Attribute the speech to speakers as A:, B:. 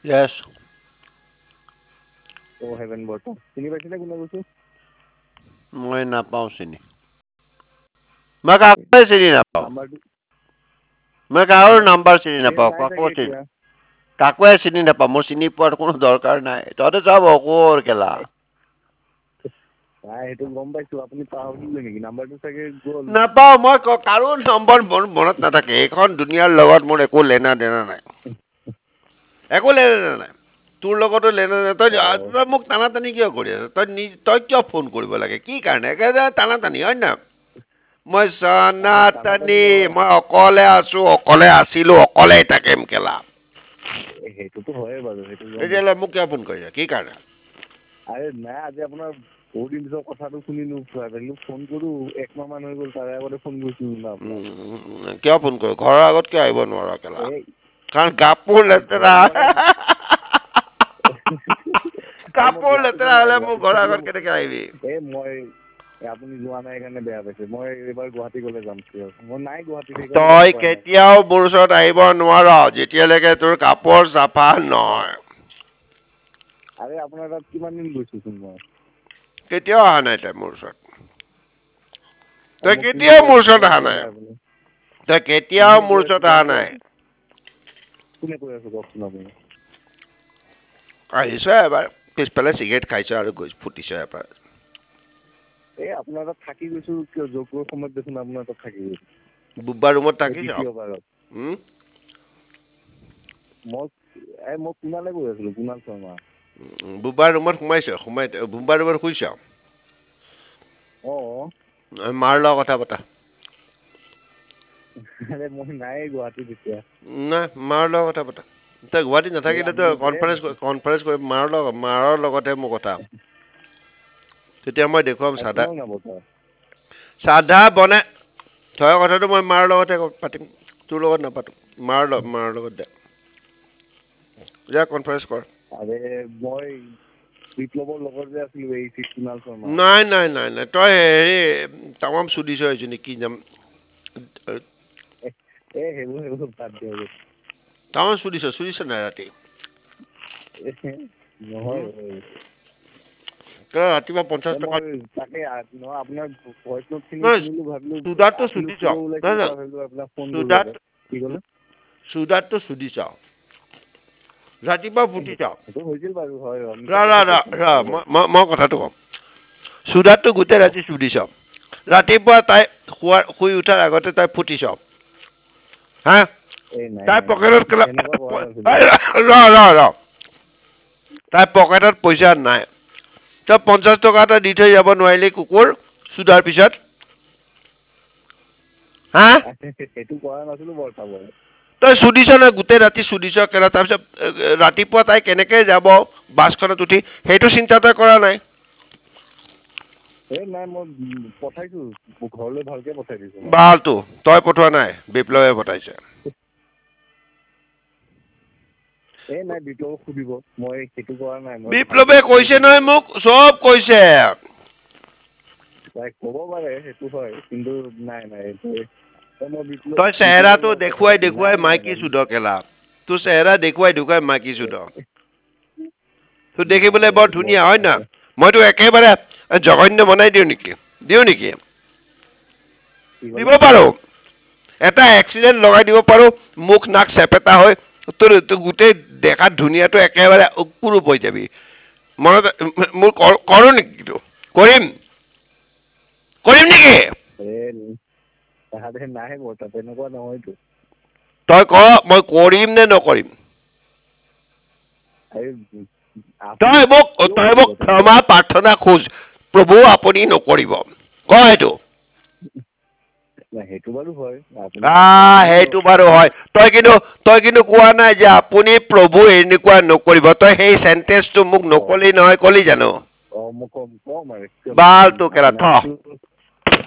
A: Yes.
B: ও heaven বৰ্তা চিনি পাইছিলে কোনে কৈছো
A: মই নাপাওঁ চিনি মই কাকোৱে চিনি নাপাওঁ
B: নাম্বাৰটো
A: মই কাৰো নাম্বাৰ চিনি
B: তেওঁ
A: নাপাওঁ
B: নাই চাগে এতিয়া
A: কাকোৱে চিনি নাপাওঁ মোৰ চিনি পোৱাৰ কোনো দৰকাৰ নাই তহঁতে চব অকল কেলা
B: নাই সেইটো গম পাইছো আপুনি পাহৰিলে নেকি নাম্বাৰটো চাগে গ'ল
A: নাপাওঁ মই কাৰো নম্বৰ মোৰ মনত নাথাকে এইখন দুনিয়াৰ লগত মোৰ একো লেনা দেনা নাই একো লেনা দেনা নাই তোৰ লগতো লেনা দেনা তই
B: অ
A: তই মোক টানা টানি কিয় কৰি আছ তই কিয় ফোন কৰিব লাগে কি কাৰণে একেবাৰে টানা টানি হয় না মই চানা
B: আৰে টানাটানি
A: টানি
B: নহয়
A: মই অকলে আছো অকলে আছিলো অকলে থাকিম কেলা
B: সেইটোতো হয়ে বাৰু সেইটো গম পাইছো
A: তেতিয়াহ'লে মোক কিয় ফোন কৰিছা কি কাৰণে
B: আৰে নাই আজি আপোনাৰ বহুত দিন পিছত কথাটো শুনিলো ভাবিলো ফোন কৰো একমাহ মান হৈ গ'ল তাৰে আগতে ফোন কৰিছিলো না আপোনাক
A: কিয় ফোন কৰো ঘৰৰ আগত কিয় আহিব নোৱাৰা কেলা
B: এই
A: কাৰণ কাপোৰ
B: এই
A: লেতেৰা
B: ঘৰত মানে এই মই
A: কাপোৰ
B: গুৱাহাটীতে
A: লেতেৰা
B: নাই
A: হলে মোৰ
B: গুৱাহাটীত
A: ঘৰৰ
B: থাকিলে
A: আগত কেনেকে আহিবি
B: এই মই আপুনি যোৱা নাই কাৰণে বেয়া পাইছে মই এইবাৰ গুৱাহাটী গলে যাম মই নাই গুৱাহাটীত সেইকাৰণে যাব
A: তই
B: পৰা নাই
A: কেতিয়াও মোৰ ওচৰত আহিব নোৱাৰ যেতিয়ালৈকে তোৰ কাপোৰ চাফা নহয়
B: আৰে আপোনাৰ তাত কিমান দিন গৈছোচোন মই
A: কেতিয়াও অহা নাই তাই মোৰ ওচৰত তই
B: মোক কিন্তু
A: কেতিয়াও
B: কৈ
A: মোৰ
B: আছে
A: ওচৰত
B: মই
A: অহা
B: যোৱা
A: নাই
B: আপুনি
A: তই কেতিয়াও
B: কোনে
A: মোৰ
B: কৈ আছে
A: ওচৰত
B: গম
A: অহা
B: পোৱা
A: নাই
B: কোনে কৈ আছে কওকচোন আপুনি
A: আহিছ এবাৰ পিছফালে চিগাৰেট খাইছ আৰু ফুটিছ এবাৰ
B: এই আপোনাৰ তাত থাকি গৈছো কিয় যোগৰ সময়ত দেখোন আপোনাৰ তাত থাকি গৈছো
A: বুব্বা ৰুমত
B: এই
A: থাকিছ
B: দ্বিতীয়বাৰত মই কুণালে গৈ আছিলো কুণাল শৰ্মা
A: বুবাৰ ৰুমত সোমাই বুবাৰ ৰুমত শুইছ
B: অ
A: মাৰ লগত কথা পতা
B: আৰে মই নাই গুৱাহাটীত এতিয়া
A: নাই মাৰ লগত কথা পতা তই গুৱাহাটীত
B: এই
A: নাথাকিলে
B: আপুনি
A: তই কনফাৰেঞ্চ কৰি মাৰৰ লগতহে মোৰ কথা তেতিয়া মই দেখুৱাম চাধা
B: শুনক না বৰ্তা
A: চাধা বনাই তই কথাটো মই মাৰ লগতহে পাতিম তোৰ লগত নাপাতো মাৰ লগত দে কনফাৰেঞ্চ কৰ
B: আৰে মই বিপ্লৱৰ লগত যে আছিলো এই কুণাল শৰ্মা
A: নাই নাই নাই নাই তই হেৰি তামাম সুধিছ এইজনী কি নাম
B: সেইবোৰ বাদ দিয়ক
A: তামাম সুধিছ নাই ৰাতি
B: নহয়
A: তই ৰাতিপুৱা 50 টকা
B: মই তাকে নহয় আপোনাৰ ভইচ নোট খিনি
A: নহয়
B: শুনিলো ভাবিলো
A: চুডাৰটো
B: আপুনি
A: সুধিছ
B: শুব ওলাইছে
A: নহয়
B: এতিয়া ভাবিলো আপোনাক ফোন কৰো
A: চুডাত
B: এবাৰ কি ক'লে
A: চুডাৰটো সুধিছ ৰাতিপুৱা ফুটিছ
B: সেইটো হৈছিল বাৰু হয় মিছা কথা কৈছো মই হয় বাৰু
A: মই কথাটো কম চুডাৰটো গোটেই ৰাতি সুধিছ ৰাতিপুৱা তাই শুই উঠাৰ আগতে তাই ফুটিছ হা
B: এই নাই
A: তাই
B: নাই নাই
A: পকেটত
B: তেনেকুৱা কৰা নাছিলো
A: ৰ তাই পকেটত পইচা নাই তই 50 টকা এটা দি থৈ যাব নোৱাৰিলি কুকুৰ চুধাৰ পিছত হা
B: সেইটো কৰা নাছিলো বৰ্তা মই
A: তই সুধিছ ন গোটেই ৰাতি সুধিছ কেলা তাৰপিছত ৰাতিপুৱা তাই কেনেকে যাব বাছখনত উঠি সেইটো চিন্তা তই কৰা নাই
B: এই নাই মই পঠাইছো ঘৰলৈ ভালকে পঠাই দিছো মই
A: বালটো তই পঠোৱা নাই বিপ্লৱে পঠাইছে
B: এই নাই বিপ্লৱক সুধিব মই সেইটো কৰা নাই মই ভালকে
A: বিপ্লৱে কৈছে
B: পঠাইছো
A: নহয় মোক চব কৈছে
B: তাই ক'ব পাৰে সেইটো হয় কিন্তু নাই
A: তই
B: বিপ্লৱৰ
A: চেহেৰাটো
B: লগত কথা
A: দেখুৱাই
B: পাতিম নাই
A: দেখুৱাই
B: নাই
A: মাইকী
B: নাই
A: চুদ কেলা তোৰ চেহেৰা দেখুৱাই দেখুৱাই মাইকী চুদ তোৰ দেখিবলৈ
B: নাই
A: বৰ ধুনীয়া হয় ন মইতো একেবাৰে জঘন্য বনাই দিওঁ নেকি
B: কি
A: দিব
B: ক'লে
A: পাৰো এটা এক্সিডেণ্ট লগাই দিব পাৰো মুখ নাক চেপেটা হৈ তোৰ গোটেই দেখাত ধুনীয়াটো একেবাৰে কুৰূপ হৈ যাবি মনত মোৰ কৰো নেকি কৰিম নেকি
B: তাহাঁতে নাহে বৰ্তা তেনেকুৱা নহয়তো
A: তই ক মই কৰিম নে নকৰিম
B: এই আপুনি
A: তই
B: কিয় কৰিব
A: মোক
B: তেনেকুৱা
A: ক্ষমা প্ৰাৰ্থনা খোজ প্ৰভু আপুনি নকৰিব ক সেইটো
B: সেইটো বাৰু হয় আপুনি আপুনি
A: সেইটো বাৰু হয় তই কিন্তু কোৱা নাই যে আপুনি প্ৰভু এনেকুৱা নকৰিব তই সেই চেন্টেঞ্চটো মোক নকলি নহয় কলি জানো
B: মই কম আৰু কিয় নকম
A: বাল তো কেলা
B: আপোনাৰ
A: থ